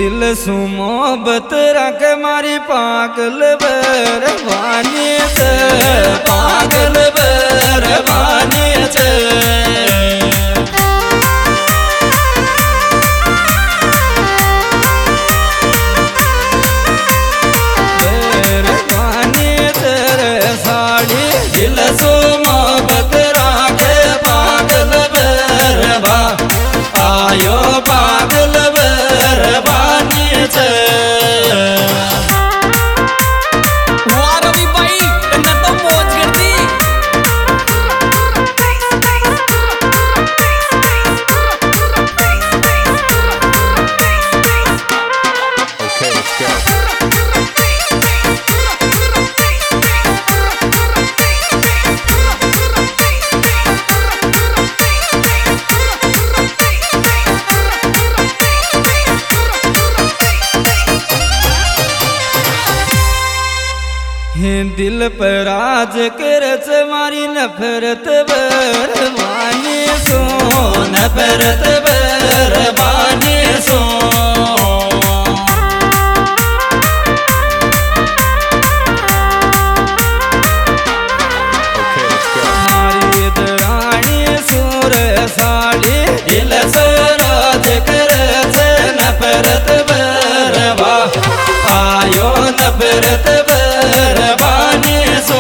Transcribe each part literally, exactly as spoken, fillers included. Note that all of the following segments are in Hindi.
दिल सु मोहब्बत रख मारी पागल बरबानी से पागल बरबानी से बरबानी तेरे साड़ी दिल सु मोहब्बत रख पागल बरबा आयो पागल बरबानी से वाह रवि भाई तन्ना तो मौज कर दी। Okay, let's go. दिल पर राज कर मारी नफरत बरबानी सो नफरत बरबानी सो Okay, let's go. मारी दरानी सूर साड़ी दिल से राज कर नफरत बरबा आयो नफरत बरबानी सो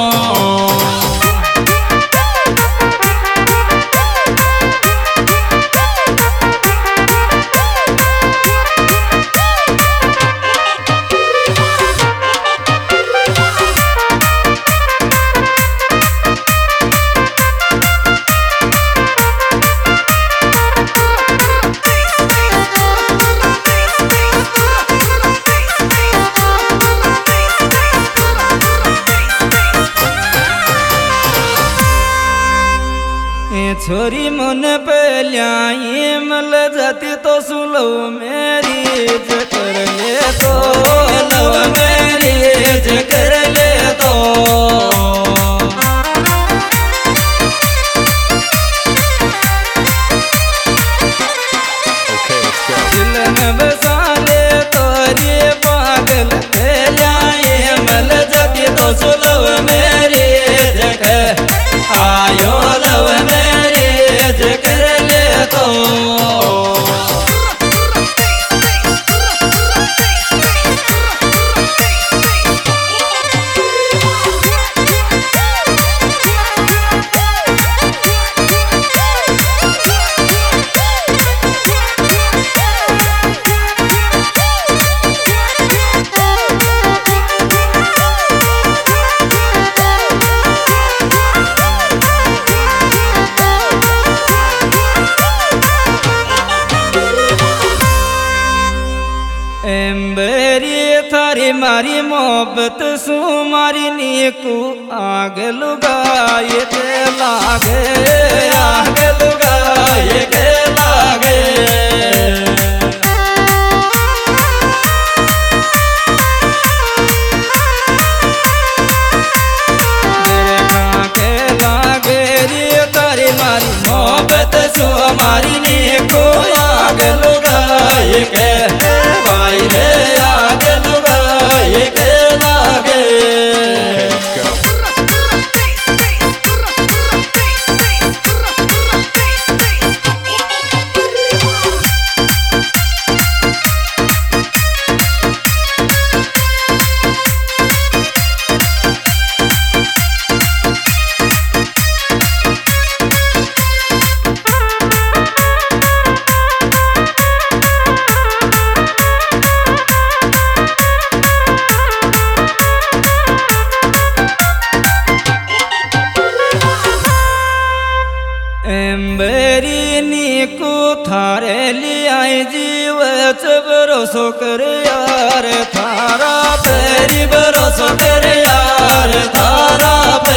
छोरी मन पे ल्याई मल जाती तो सुलो मेरी कर ले तो लव मेरी कर ले तो Okay, let's go. दिल में बसा ले तोरी पागल पे ल्याई मल जाती तो सुलो मेरी आयो लव मेरी कर ले तो एम्बेरी थारी मारी मोहब्बत सु मारी नीकू आग लुगाए के लागे आग लुगाए के लागे मेरे गाँ के लागे रे थारी मारी मोहब्बत सु मारी नीकू आग लुगाए के भाई रे आग लुगाए के लागे Let's go. एम्बेरी नीकू थारे लियाई जीव भरोसो कर यार थारा पेरी भरोसो कर यार थारा पे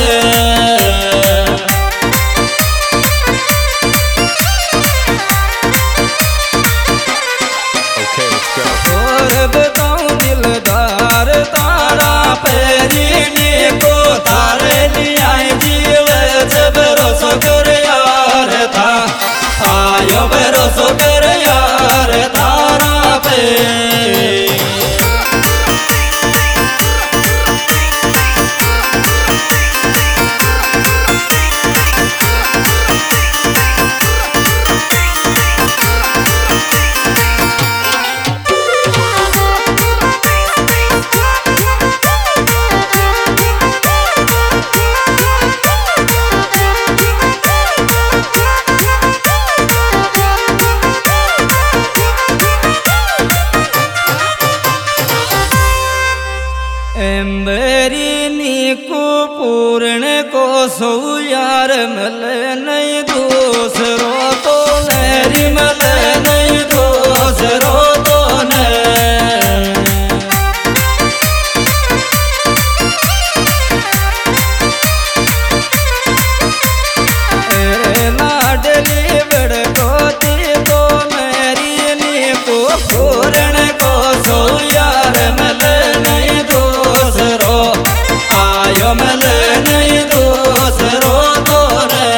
Okay, let's go. और बताऊं दिलदार तारा पेरी नीकू थारे लियाई जीव भरोसो कर यार था आयो भरोसो कर यार थारा पे एम्बेरी नीकू पूर्ण को सौ यार मल नहीं दूसरो तो मेरी मल नहीं दूसरो तो न लाडली बड़कोती तो मेरी नीकू पूर्ण को सौ यार मल नहीं दूसरो आयो मल नहीं दूसरो तो रे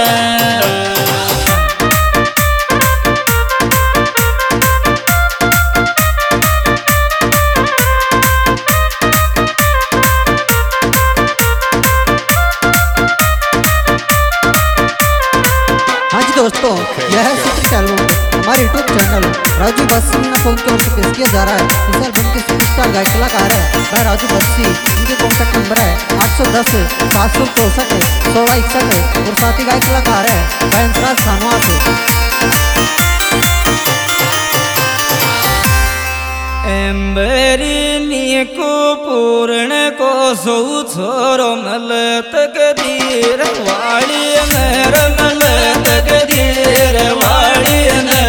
हाँ जी दोस्तों, यह है सुपर एल्बम हमारे YouTube channel Raju Bassi phone की ओर से पेश किया जा रहा है। इस एल्बम के सुपरस्टार गायक कलाकार है भाई राजू बस्सी। इनके कॉन्टैक्ट नंबर है आठ सौ दस सात सौ चौसठ सोलह इकसठ और साथ ही गायक कलाकार है भाई हंसराज खानवा से। एम्बेरी नीकू पूर्ण को सौ छोरो मल तकदीर वाली मेर मल तकदीर वाली ने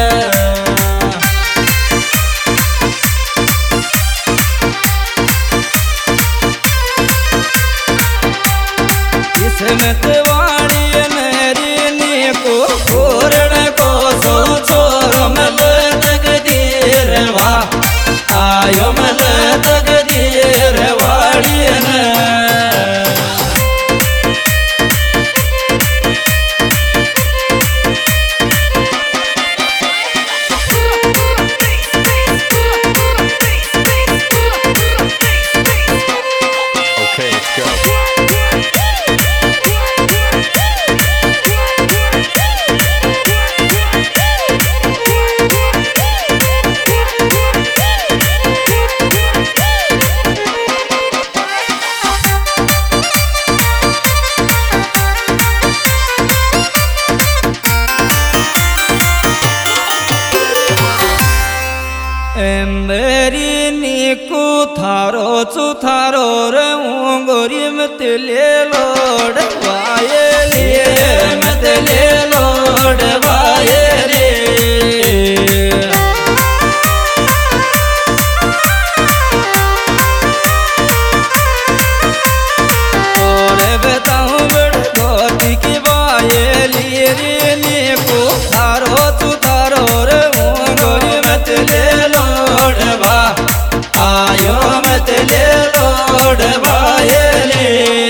किस्मत वाली मेरी नीकू पूर्ण को सौ छोरो मल तकदीर वा आयो मल तकदीर वाली ने Okay, let's go. एम्बेरी नीकू थारो चुथारो रे उंगोरी मत ले लोड वाये लिए मत ले लोड वाये रे तोरे बताऊं बड़ गोती की वाये लिए रे नीकू थारो चुथारो रे उंगोरी मत ले लोड वा आयो मत ले लोड वाये ले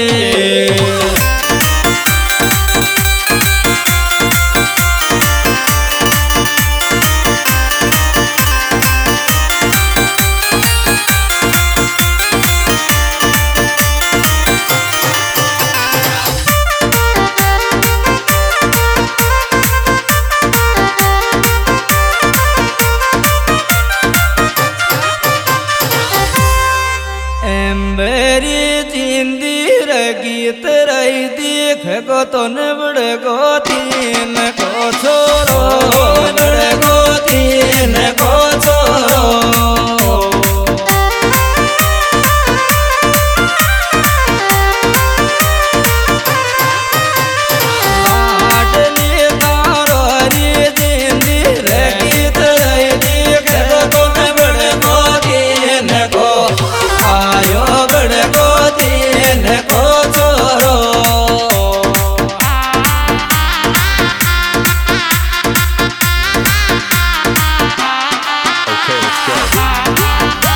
एम्बेरी जिंदी गीत रही देख गो तो न बड़ गो तीन को छोरो बड़ गो तीन को छोरो लाडली तारो री जिंदी गीत रही देख गो तो न बड़ गो तीन को आयो बड़ गो तीन को छोरो Okay, let's go.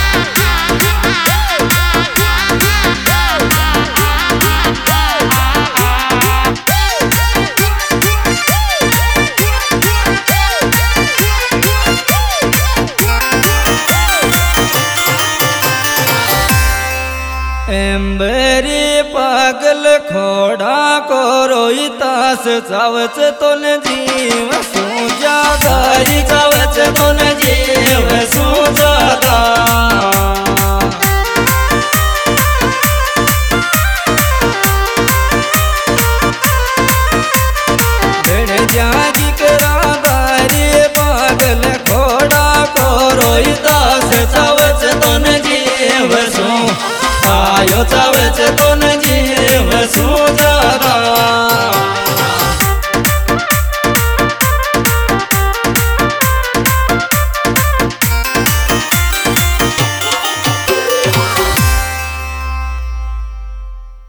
एम्बेरी पागल खोड़ा को रोई तास चावच तो न जीव सूजा गारी चावच तो न जीव सूजा